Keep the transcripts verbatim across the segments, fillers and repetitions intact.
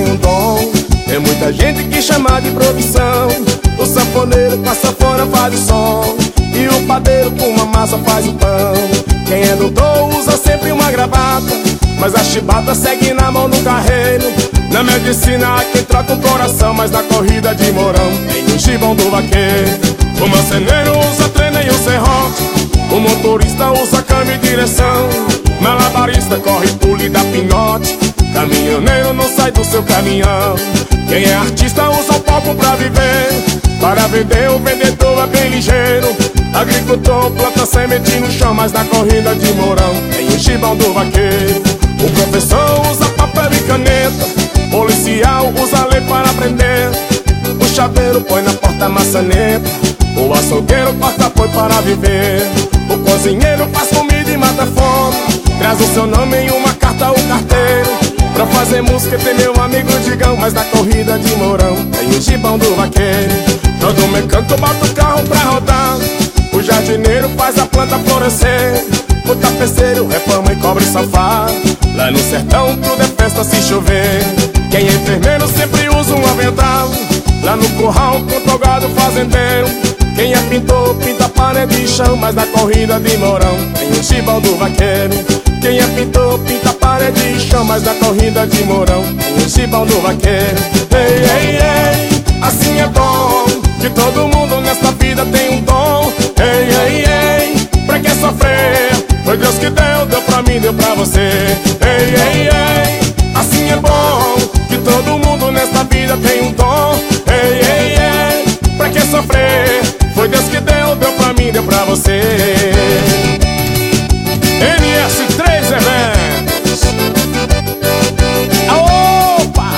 um dom. Tem muita gente que chama de profissão. O sanfoneiro com a sanfona faz o som, e o padeiro com uma massa faz o pão. Quem é doutor usa sempre uma gravata, mas a chibata segue na mão do carreiro. Na medicina quem troca o coração, mas na corrida de Mourão tem o gibão do vaqueiro. O marceneiro usa treina e o serrote, o motorista usa câmbio e direção, malabarista corre, pula e dá pinote, caminhoneiro não sai do seu caminhão. Quem é artista usa o palco pra viver, para vender o vendedor é bem ligeiro. Agricultor planta semente no chão, mas na corrida de Mourão tem o gibão do vaqueiro. O professor usa papel e caneta, policial usa lei para aprender, o chaveiro põe na porta a maçaneta, o açougueiro corta boi para viver, o cozinheiro faz comida e mata fome, traz o seu nome em uma carta o carteiro. Pra fazer música tem meu amigo Digão, mas na corrida de Mourão tem o gibão do vaqueiro. Todo mecânico bota o carro pra rodar, o jardineiro faz a planta florescer, o tapeceiro reforma e cobre sofá, lá no sertão tudo é festa se chover. Quem é enfermeiro sempre usa um avental, lá no curral contra o gado fazendeiro. Quem é pintor pinta parede e chão, mas na corrida de Mourão tem o gibão do vaqueiro. Quem é pintor pinta parede e chão, mas na corrida de Mourão tem o gibão do vaqueiro. Ei, ei, ei, assim é bom, que todo mundo nesta vida tem um dom. Ei, ei, ei, pra que sofrer? Foi Deus que deu, deu pra mim, deu pra você. Ei, ei, ei, assim é bom, que todo mundo nesta vida tem um dom. Ei, ei, ei, pra que sofrer? Foi Deus que deu, deu pra mim, deu pra você. N S três Eventos. Opa!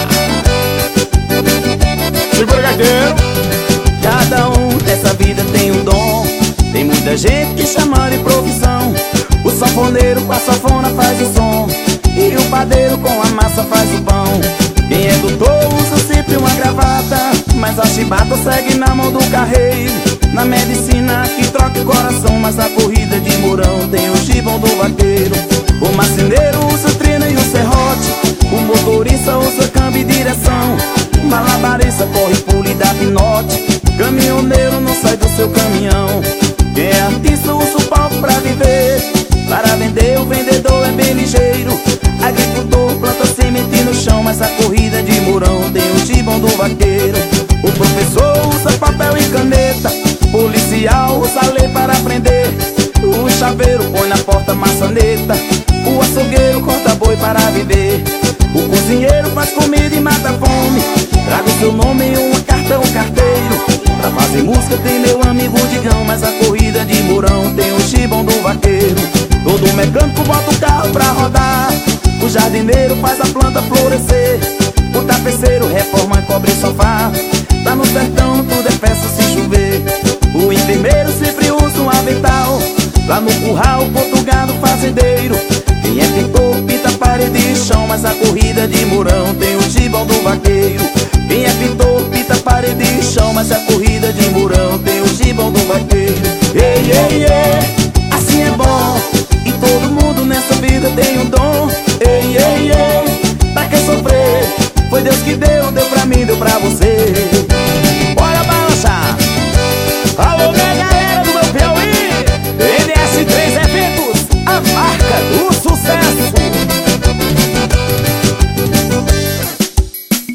Segura, gaiteiro. Cada um dessa vida tem um dom, tem muita gente que chama de profissão. O sanfoneiro com a sanfona faz o som, e o padeiro com a massa faz o pão. Quem é doutor usa sempre uma gravata, mas a chibata segue na mão do carreiro. Na medicina que troca o coração, mas na corrida de Mourão tem o gibão do vaqueiro. O marceneiro usa trina e o serrote, o motorista usa câmbio e direção, o malabarista corre, pula e dá pinote, caminhoneiro não sai do seu caminhão. Quem é artista usa o palco pra viver, para vender o vendedor é bem ligeiro. Agricultor planta semente no chão, mas a corrida de Mourão tem o gibão do vaqueiro. O professor usa papel e caneta, policial usa lei para aprender, o chaveiro põe na porta maçaneta, o açougueiro corta boi para viver, o cozinheiro faz comida e mata fome, traga o seu nome em uma carta o carteiro. Pra fazer música tem meu amigo Digão, mas a corrida de Mourão tem o gibão do vaqueiro. Todo mecânico bota o carro pra rodar, o jardineiro faz a planta florescer, o tapeceiro reforma e cobre sofá, tá no sertão tudo é festa se chover. O enfermeiro sempre usa um avental, lá no curral contra o gado fazendeiro. Quem é pintor pinta parede e chão, mas a corrida de Mourão tem o gibão do vaqueiro. Quem é pintor pinta parede e chão, mas a corrida de Mourão tem o gibão do vaqueiro. Ei, ei, ei.